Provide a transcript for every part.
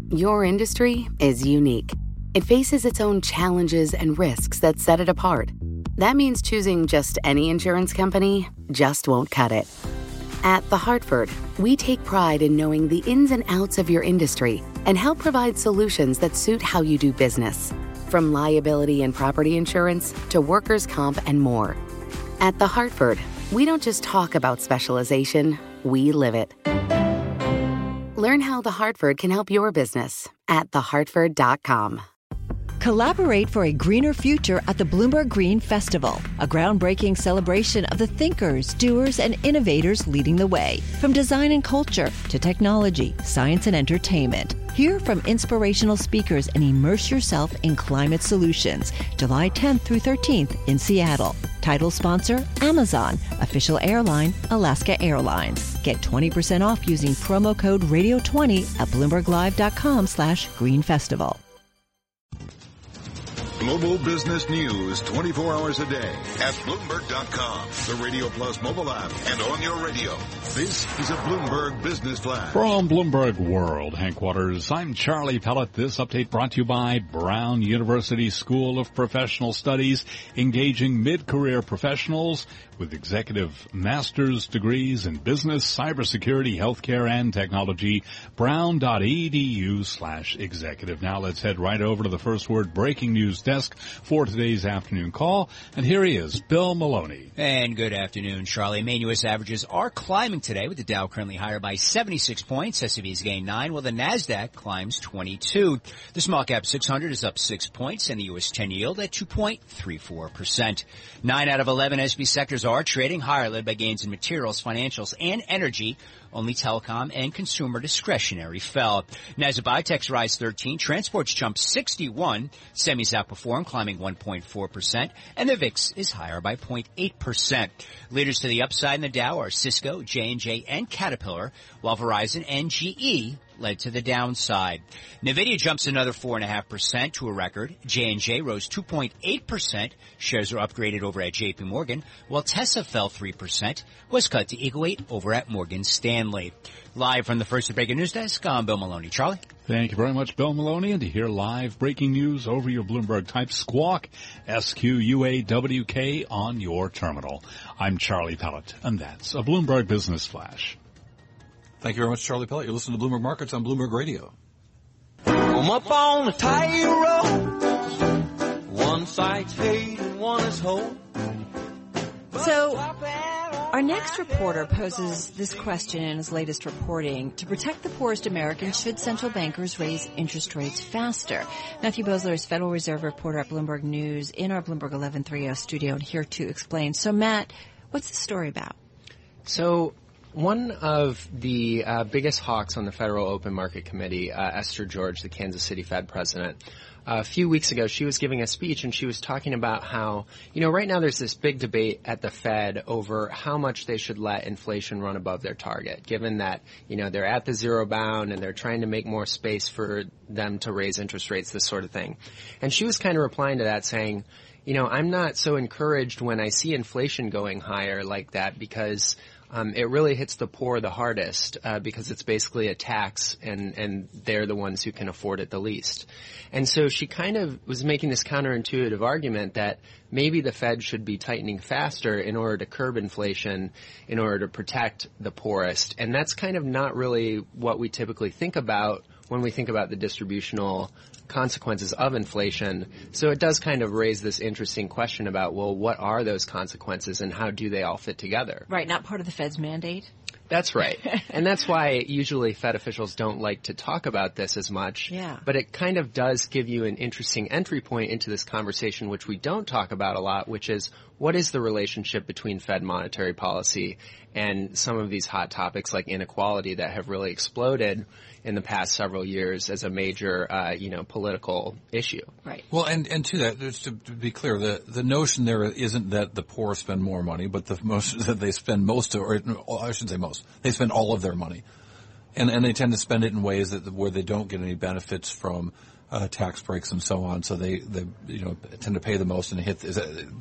Your industry is unique. It faces its own challenges and risks that set it apart. That means choosing just any insurance company just won't cut it. At The Hartford, we take pride in knowing the ins and outs of your industry and help provide solutions that suit how you do business. From liability and property insurance to workers' comp and more. At The Hartford, we don't just talk about specialization, we live it. Learn how The Hartford can help your business at thehartford.com. Collaborate for a greener future at the Bloomberg Green Festival, a groundbreaking celebration of the thinkers, doers, and innovators leading the way. From design and culture to technology, science, and entertainment. Hear from inspirational speakers and immerse yourself in climate solutions. July 10th through 13th in Seattle. Title sponsor, Amazon. Official airline, Alaska Airlines. Get 20% off using promo code radio20 at BloombergLive.com/Green Festival. Global business news 24 hours a day at Bloomberg.com, the Radio Plus mobile app, and on your radio. This is a Bloomberg Business Flash. From Bloomberg World Headquarters, I'm Charlie Pellet. This update brought to you by Brown University School of Professional Studies, engaging mid-career professionals with executive master's degrees in business, cybersecurity, healthcare, and technology. Brown.edu/executive. Now let's head right over to the First Word breaking news desk for today's afternoon call. And here he is, Bill Maloney. And good afternoon, Charlie. Main U.S. averages are climbing today, with the Dow currently higher by 76 points. S&P's gained 9, while the NASDAQ climbs 22. The small cap 600 is up 6 points, and the U.S. 10 yield at 2.34%. 9 out of 11 S&P sectors are trading higher, led by gains in materials, financials, and energy. Only telecom and consumer discretionary fell. Nasdaq Biotech's rise 13, transports jumped 61, semis outperformed, climbing 1.4%, and the VIX is higher by 0.8%. Leaders to the upside in the Dow are Cisco, J&J, and Caterpillar, while Verizon and GE led to the downside. NVIDIA jumps another 4.5% to a record. J&J rose 2.8%. Shares are upgraded over at JP Morgan, while Tesla fell 3%, was cut to equal weight over at Morgan Stanley. Live from the First Breaking News Desk, I'm Bill Maloney. Charlie? Thank you very much, Bill Maloney. And to hear live breaking news over your Bloomberg, type SQUAWK, SQUAWK, on your terminal. I'm Charlie Pellet, and that's a Bloomberg Business Flash. Thank you very much, Charlie Pellet. You're listening to Bloomberg Markets on Bloomberg Radio. I'm up on a tightrope. One side's hate and one is hope. So, our next reporter poses this question in his latest reporting. To protect the poorest Americans, should central bankers raise interest rates faster? Matthew Boesler is Federal Reserve reporter at Bloomberg News in our Bloomberg 1130 studio and here to explain. So, Matt, what's the story about? So, one of the biggest hawks on the Federal Open Market Committee, Esther George, the Kansas City Fed president, a few weeks ago, she was giving a speech and she was talking about how, right now there's this big debate at the Fed over how much they should let inflation run above their target, given that, they're at the zero bound and they're trying to make more space for them to raise interest rates, this sort of thing. And she was kind of replying to that saying, I'm not so encouraged when I see inflation going higher like that because it really hits the poor the hardest because it's basically a tax and they're the ones who can afford it the least. And so she kind of was making this counterintuitive argument that maybe the Fed should be tightening faster in order to curb inflation, in order to protect the poorest. And that's kind of not really what we typically think about when we think about the distributional consequences of inflation. So it does kind of raise this interesting question about, well, what are those consequences and how do they all fit together? Right, not part of the Fed's mandate? That's right. And that's why usually Fed officials don't like to talk about this as much. Yeah. But it kind of does give you an interesting entry point into this conversation, which we don't talk about a lot, which is what is the relationship between Fed monetary policy and some of these hot topics like inequality that have really exploded in the past several years as a major, political issue. Right. Well, and to that, just to be clear, the notion there isn't that the poor spend more money, but the most that they spend I shouldn't say most, they spend all of their money. And they tend to spend it in ways where they don't get any benefits from tax breaks and so on. So they tend to pay the most and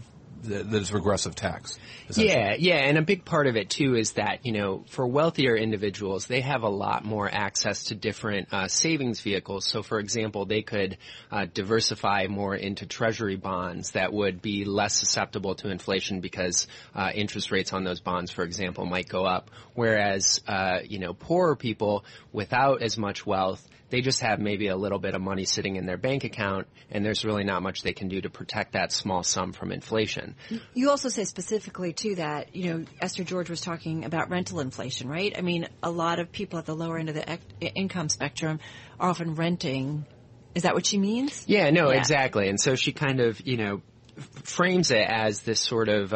it's regressive tax. Yeah, and a big part of it too is that, for wealthier individuals, they have a lot more access to different savings vehicles. So, for example, they could diversify more into treasury bonds that would be less susceptible to inflation because interest rates on those bonds, for example, might go up. Whereas, poorer people without as much wealth, they just have maybe a little bit of money sitting in their bank account, and there's really not much they can do to protect that small sum from inflation. You also say specifically, too, that, Esther George was talking about rental inflation, right? I mean, a lot of people at the lower end of the income spectrum are often renting. Is that what she means? Yeah, exactly. And so she kind of, frames it as this sort of,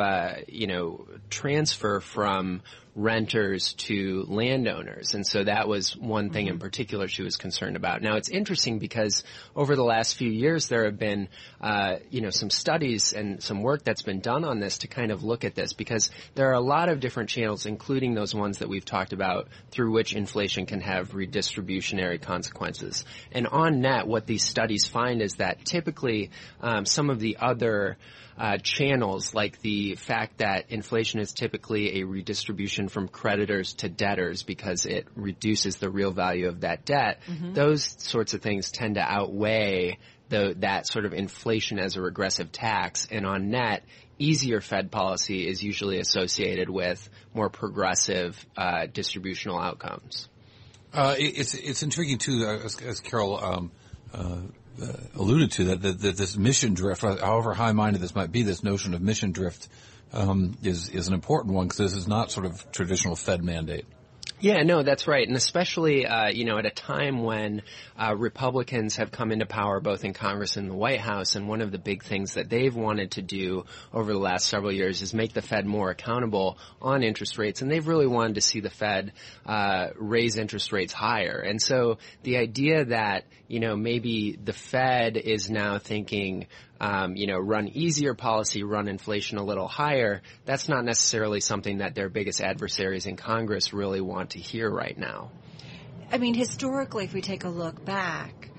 transfer from renters to landowners. And so that was one thing in particular she was concerned about. Now, it's interesting because over the last few years there have been, some studies and some work that's been done on this to kind of look at this, because there are a lot of different channels, including those ones that we've talked about, through which inflation can have redistributionary consequences. And on net, what these studies find is that typically some of the other channels, like the fact that inflation is typically a redistribution from creditors to debtors because it reduces the real value of that debt, those sorts of things tend to outweigh that sort of inflation as a regressive tax. And on net, easier Fed policy is usually associated with more progressive distributional outcomes. It's intriguing, too, as Carol alluded to, that this mission drift, however high-minded this might be, this notion of mission drift is an important one, because this is not sort of traditional Fed mandate. Yeah, no, that's right. And especially, at a time when Republicans have come into power both in Congress and the White House, and one of the big things that they've wanted to do over the last several years is make the Fed more accountable on interest rates. And they've really wanted to see the Fed raise interest rates higher. And so the idea that, maybe the Fed is now thinking, run easier policy, run inflation a little higher, that's not necessarily something that their biggest adversaries in Congress really want to hear right now. I mean, historically, if we take a look back,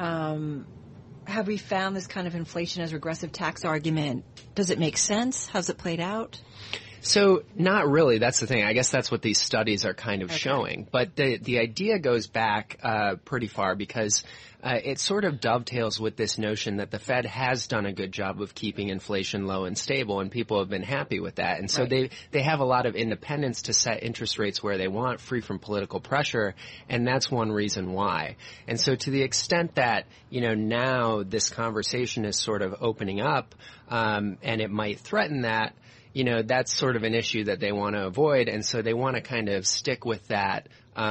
have we found this kind of inflation as regressive tax argument? Does it make sense? How's it played out? So not really. That's the thing. I guess that's what these studies are kind of showing. But the idea goes back pretty far, because it sort of dovetails with this notion that the Fed has done a good job of keeping inflation low and stable, and people have been happy with that. And so they have a lot of independence to set interest rates where they want, free from political pressure, and that's one reason why. And so to the extent that, now this conversation is sort of opening up, and it might threaten that, that's sort of an issue that they want to avoid, and so they want to kind of stick with that.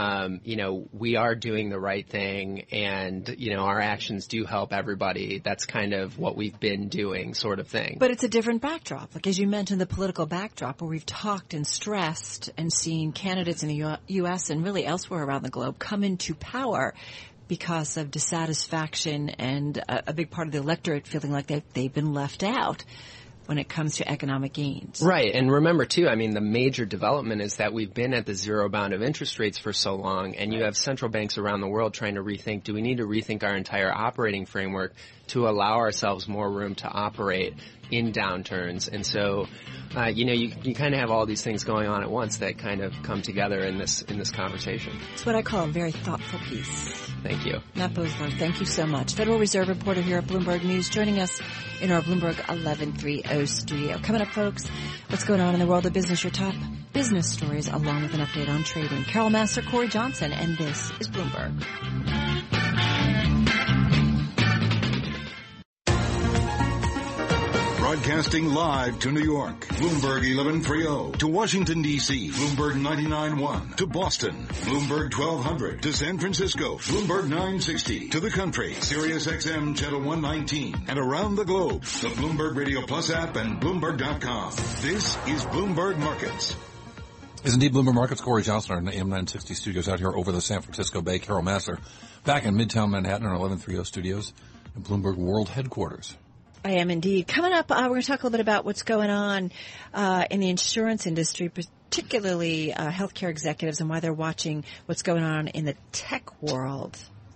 We are doing the right thing, and, our actions do help everybody. That's kind of what we've been doing, sort of thing. But it's a different backdrop. Like, as you mentioned, the political backdrop, where we've talked and stressed and seen candidates in the U.S. and really elsewhere around the globe come into power because of dissatisfaction and a big part of the electorate feeling like they've been left out when it comes to economic gains. Right. And remember, too, the major development is that we've been at the zero bound of interest rates for so long, and you have central banks around the world trying to rethink, do we need to rethink our entire operating framework to allow ourselves more room to operate in downturns? And so, you kind of have all these things going on at once that kind of come together in this conversation. It's what I call a very thoughtful piece. Thank you. Matt Boesler, thank you so much. Federal Reserve reporter here at Bloomberg News, joining us in our Bloomberg 1130 studio. Coming up, folks, what's going on in the world of business, your top business stories, along with an update on trading. Carol Massar, Corey Johnson, and this is Bloomberg. Broadcasting live to New York, Bloomberg 1130. To Washington, D.C., Bloomberg 99.1. To Boston, Bloomberg 1200. To San Francisco, Bloomberg 960. To the country, Sirius XM Channel 119. And around the globe, the Bloomberg Radio Plus app and Bloomberg.com. This is Bloomberg Markets. Is indeed Bloomberg Markets. Corey Johnson, our AM 960 studios out here over the San Francisco Bay. Carol Massar back in Midtown Manhattan, our 1130 studios at Bloomberg World Headquarters. I am indeed. Coming up, we're going to talk a little bit about what's going on in the insurance industry, particularly healthcare executives, and why they're watching what's going on in the tech world.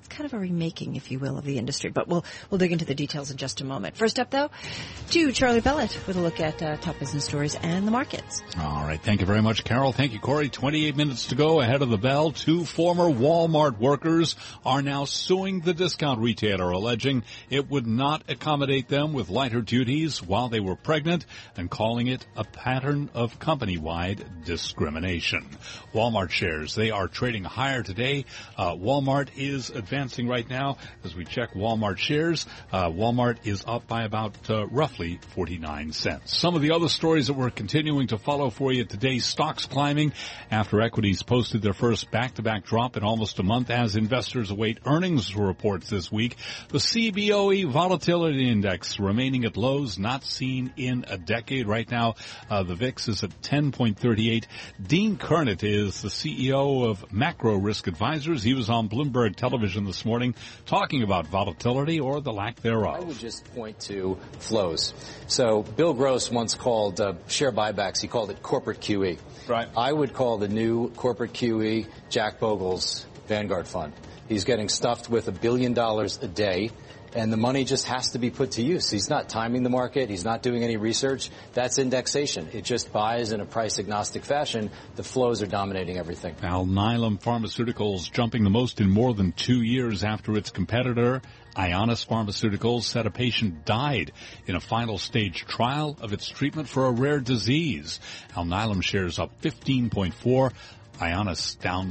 kind of a remaking, if you will, of the industry. But we'll dig into the details in just a moment. First up, though, to Charlie Pellet with a look at top business stories and the markets. All right. Thank you very much, Carol. Thank you, Corey. 28 minutes to go ahead of the bell. 2 former Walmart workers are now suing the discount retailer, alleging it would not accommodate them with lighter duties while they were pregnant and calling it a pattern of company-wide discrimination. Walmart shares, they are trading higher today. Walmart is advancing right now. As we check Walmart shares, Walmart is up by about roughly 49 cents. Some of the other stories that we're continuing to follow for you today, stocks climbing after equities posted their first back-to-back drop in almost a month as investors await earnings reports this week. The CBOE Volatility Index remaining at lows not seen in a decade. Right now, the VIX is at 10.38. Dean Kernett is the CEO of Macro Risk Advisors. He was on Bloomberg Television this morning talking about volatility or the lack thereof. I would just point to flows. So Bill Gross once called share buybacks, he called it corporate QE. Right. I would call the new corporate QE Jack Bogle's Vanguard fund. He's getting stuffed with $1 billion a day, and the money just has to be put to use. He's not timing the market. He's not doing any research. That's indexation. It just buys in a price-agnostic fashion. The flows are dominating everything. Alnylam Pharmaceuticals jumping the most in more than 2 years after its competitor, Ionis Pharmaceuticals, said a patient died in a final stage trial of its treatment for a rare disease. Alnylam shares up 15.4%. Ionis down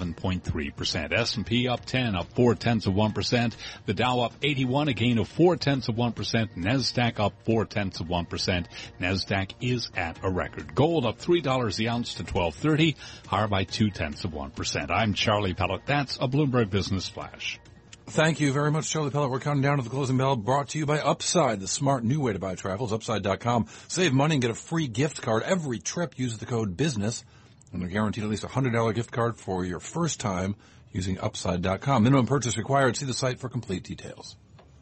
7.3%. S&P up 10, up 0.4%. The Dow up 81, a gain of 0.4%. Nasdaq up 0.4%. Nasdaq is at a record. Gold up $3 the ounce to $12.30, higher by 0.2%. I'm Charlie Pellet. That's a Bloomberg Business Flash. Thank you very much, Charlie Pellet. We're counting down to the closing bell, brought to you by Upside, the smart new way to buy travels. Upside.com. Save money and get a free gift card every trip. Use the code BUSINESS. And they're guaranteed at least a $100 gift card for your first time using Upside.com. Minimum purchase required. See the site for complete details.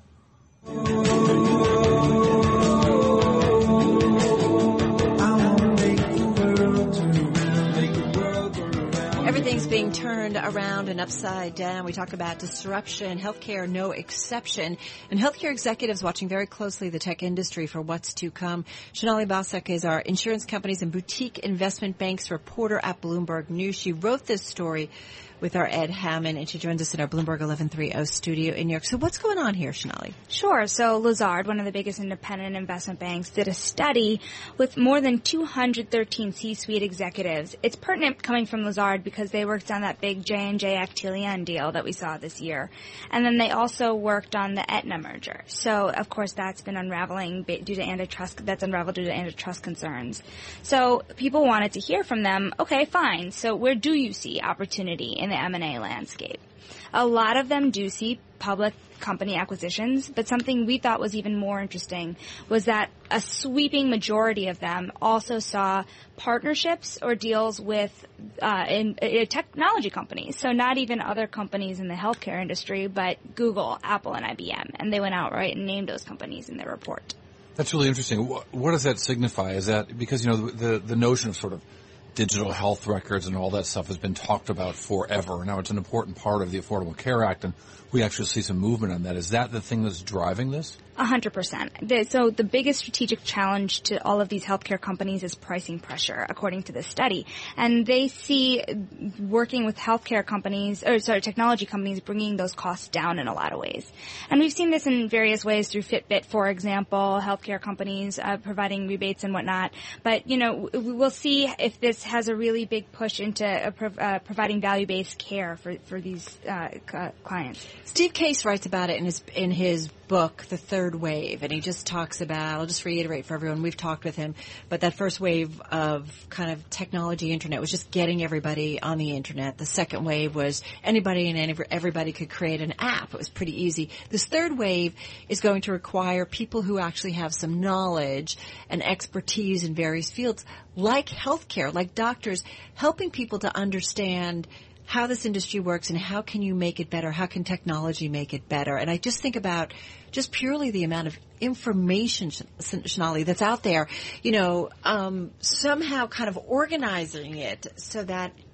Everything's being turned around and upside down. We talk about disruption, healthcare no exception, and healthcare executives watching very closely the tech industry for what's to come. Shonali Basak is our insurance companies and boutique investment banks reporter at Bloomberg News. She wrote this story with our Ed Hammond, and she joins us in our Bloomberg 1130 studio in New York. So what's going on here, Shonali? Sure. So Lazard, one of the biggest independent investment banks, did a study with more than 213 C-suite executives. It's pertinent coming from Lazard because they worked on that big J&J Actelion deal that we saw this year. And then they also worked on the Aetna merger. So, of course, that's been unraveling due to antitrust, that's unraveled due to antitrust concerns. So people wanted to hear from them, okay, fine. So where do you see opportunity in the M&A landscape? A lot of them do see public company acquisitions, but something we thought was even more interesting was that a sweeping majority of them also saw partnerships or deals with in technology companies. So not even other companies in the healthcare industry, but Google, Apple, and IBM. And they went outright and named those companies in their report. That's really interesting. What does that signify? Is that because, you know, the notion of sort of digital health records and all that stuff has been talked about forever. Now it's an important part of the Affordable Care Act, and we actually see some movement on that. Is that the thing that's driving this? 100%. So the biggest strategic challenge to all of these healthcare companies is pricing pressure, according to this study. And they see working with healthcare companies, technology companies, bringing those costs down in a lot of ways. And we've seen this in various ways through Fitbit, for example, healthcare companies providing rebates and whatnot. But, you know, we'll see if this has a really big push into providing value-based care for these clients. Steve Case writes about it in his book, The Third Wave, and he just talks about, I'll just reiterate for everyone, we've talked with him, but that first wave of kind of technology internet was just getting everybody on the internet. The second wave was anybody and everybody could create an app. It was pretty easy. This third wave is going to require people who actually have some knowledge and expertise in various fields, like healthcare, like doctors, helping people to understand how this industry works and how can you make it better? How can technology make it better? And I just think about just purely the amount of information, Shonali, that's out there, you know, somehow kind of organizing it so that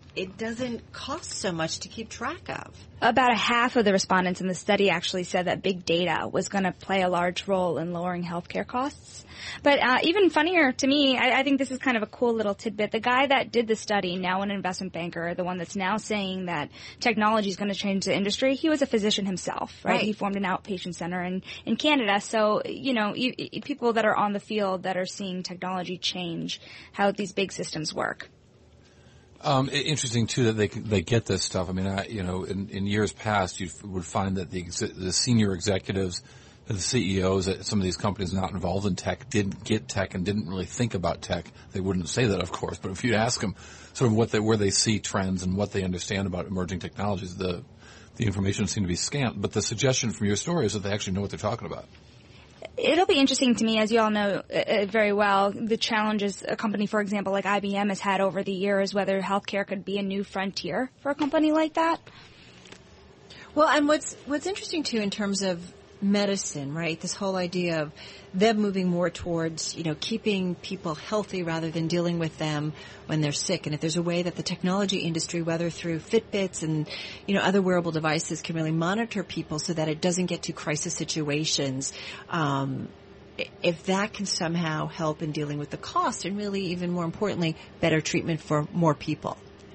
it doesn't cost so much to keep track of. About a half of the respondents in the study actually said that big data was going to play a large role in lowering healthcare costs. But even funnier to me, I think this is kind of a cool little tidbit. The guy that did the study, now an investment banker, the one that's now saying that technology is going to change the industry, he was a physician himself, right? He formed an outpatient center in Canada. So, people that are on the field that are seeing technology change how these big systems work. Interesting too that they get this stuff. I mean, in years past, you would find that the senior executives, the CEOs at some of these companies not involved in tech didn't get tech and didn't really think about tech. They wouldn't say that, of course, but if you'd ask them sort of where they see trends and what they understand about emerging technologies, the information seemed to be scant. But the suggestion from your story is that they actually know what they're talking about. It'll be interesting to me, as you all know very well, the challenges a company, for example, like IBM has had over the years, whether healthcare could be a new frontier for a company like that. Well, and what's interesting, too, in terms of medicine, right, this whole idea of them moving more towards, keeping people healthy rather than dealing with them when they're sick. And if there's a way that the technology industry, whether through Fitbits and, other wearable devices, can really monitor people so that it doesn't get to crisis situations, if that can somehow help in dealing with the cost and really, even more importantly, better treatment for more people.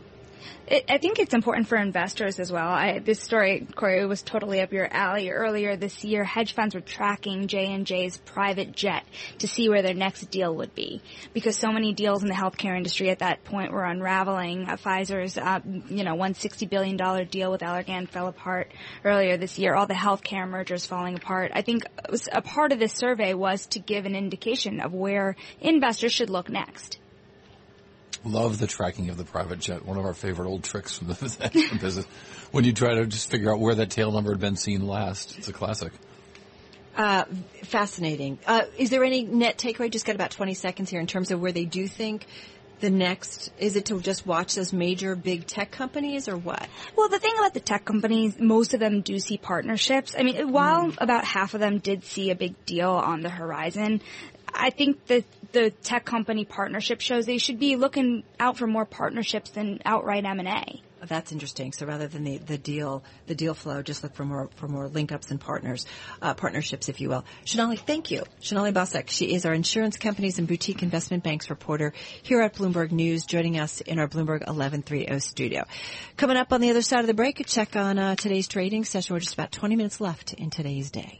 I think it's important for investors as well. This story, Corey, was totally up your alley. Earlier this year, hedge funds were tracking J&J's private jet to see where their next deal would be, because so many deals in the healthcare industry at that point were unraveling. Pfizer's, $160 billion deal with Allergan fell apart earlier this year. All the healthcare mergers falling apart. I think a part of this survey was to give an indication of where investors should look next. Love the tracking of the private jet. One of our favorite old tricks from the business. When you try to just figure out where that tail number had been seen last. It's a classic. Fascinating. Is there any net takeaway? Just got about 20 seconds here in terms of where they do think the next, is it to just watch those major big tech companies or what? Well, the thing about the tech companies, most of them do see partnerships. I mean, while about half of them did see a big deal on the horizon, I think that the tech company partnership shows they should be looking out for more partnerships than outright M&A. That's interesting. So rather than the deal flow, just look for more link-ups and partnerships, if you will. Shonali, thank you. Shonali Basak, she is our insurance companies and boutique investment banks reporter here at Bloomberg News, joining us in our Bloomberg 1130 studio. Coming up on the other side of the break, a check on today's trading session. We're just about 20 minutes left in today's day.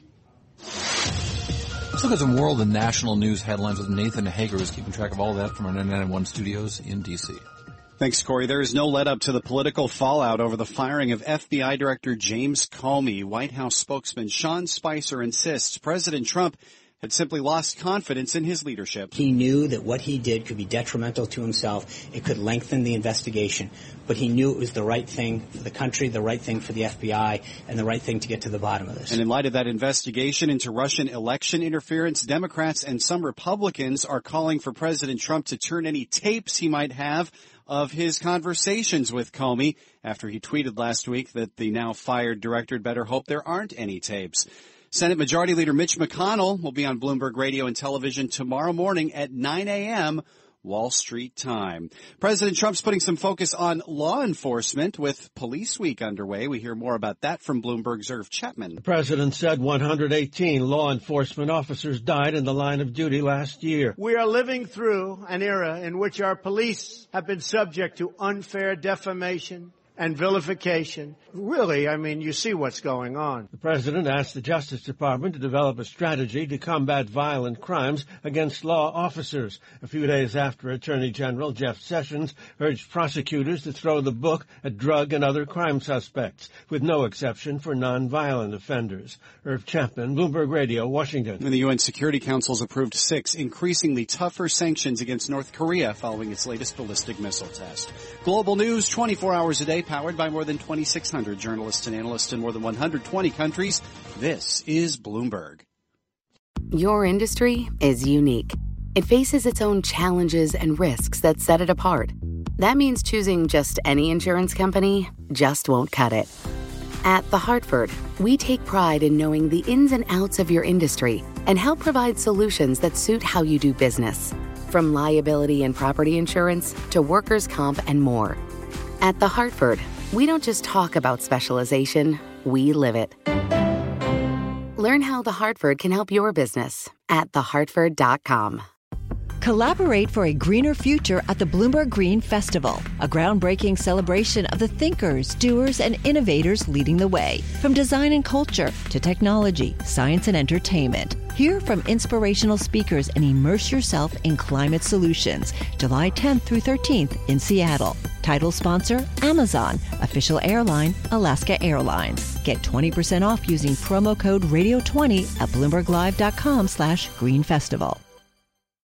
Let's look at some world and national news headlines with Nathan Hager, who's keeping track of all that from our 99.1 studios in D.C. Thanks, Corey. There is no let-up to the political fallout over the firing of FBI Director James Comey. White House spokesman Sean Spicer insists President Trump had simply lost confidence in his leadership. He knew that what he did could be detrimental to himself. It could lengthen the investigation. But he knew it was the right thing for the country, the right thing for the FBI, and the right thing to get to the bottom of this. And in light of that investigation into Russian election interference, Democrats and some Republicans are calling for President Trump to turn any tapes he might have of his conversations with Comey after he tweeted last week that the now fired director had better hope there aren't any tapes. Senate Majority Leader Mitch McConnell will be on Bloomberg Radio and Television tomorrow morning at 9 a.m. Wall Street time. President Trump's putting some focus on law enforcement with Police Week underway. We hear more about that from Bloomberg's Irv Chapman. The president said 118 law enforcement officers died in the line of duty last year. We are living through an era in which our police have been subject to unfair defamation and vilification. Really, I mean, you see what's going on. The president asked the Justice Department to develop a strategy to combat violent crimes against law officers. A few days after Attorney General Jeff Sessions urged prosecutors to throw the book at drug and other crime suspects, with no exception for nonviolent offenders. Irv Chapman, Bloomberg Radio, Washington. And the UN Security Council's approved 6 increasingly tougher sanctions against North Korea following its latest ballistic missile test. Global news 24 hours a day, powered by more than 2,600 journalists and analysts in more than 120 countries. This is Bloomberg. Your industry is unique. It faces its own challenges and risks that set it apart. That means choosing just any insurance company just won't cut it. At The Hartford, we take pride in knowing the ins and outs of your industry and help provide solutions that suit how you do business. From liability and property insurance to workers' comp and more. At The Hartford, we don't just talk about specialization, we live it. Learn how The Hartford can help your business at thehartford.com. Collaborate for a greener future at the Bloomberg Green Festival, a groundbreaking celebration of the thinkers, doers, and innovators leading the way. From design and culture to technology, science, and entertainment. Hear from inspirational speakers and immerse yourself in climate solutions. July 10th through 13th in Seattle. Title sponsor, Amazon. Official airline, Alaska Airlines. Get 20% off using promo code radio20 at BloombergLive.com/Green Festival.